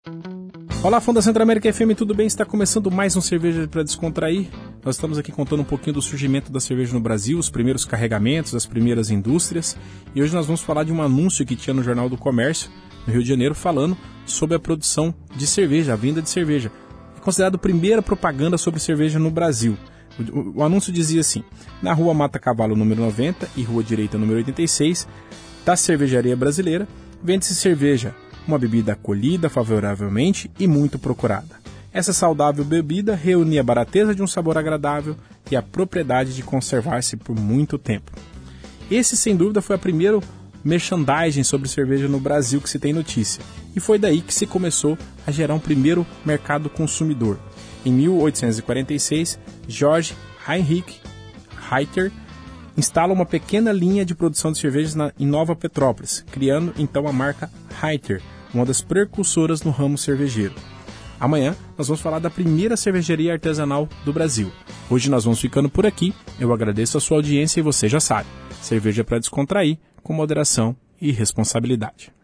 Olá, fã da Centro-América FM, tudo bem? Está começando mais um Cerveja para Descontrair. Nós estamos aqui contando um pouquinho do surgimento da cerveja no Brasil, os primeiros carregamentos, as primeiras indústrias. E hoje nós vamos falar de um anúncio que tinha no Jornal do Comércio, no Rio de Janeiro, falando sobre a produção de cerveja, a venda de cerveja. É considerado a primeira propaganda sobre cerveja no Brasil. O anúncio dizia assim: na Rua Mata Cavalo número 90 e Rua Direita número 86, da Cervejaria Brasileira, vende-se cerveja, uma bebida acolhida favoravelmente e muito procurada. Essa saudável bebida reunia a barateza de um sabor agradável e a propriedade de conservar-se por muito tempo. Esse, sem dúvida, foi a primeira merchandising sobre cerveja no Brasil que se tem notícia. E foi daí que se começou a gerar um primeiro mercado consumidor. Em 1846, Georg Heinrich Richter instala uma pequena linha de produção de cervejas em Nova Petrópolis, criando então a marca Richter, uma das precursoras no ramo cervejeiro. Amanhã nós vamos falar da primeira cervejaria artesanal do Brasil. Hoje nós vamos ficando por aqui. Eu agradeço a sua audiência e você já sabe, cerveja para descontrair, com moderação e responsabilidade.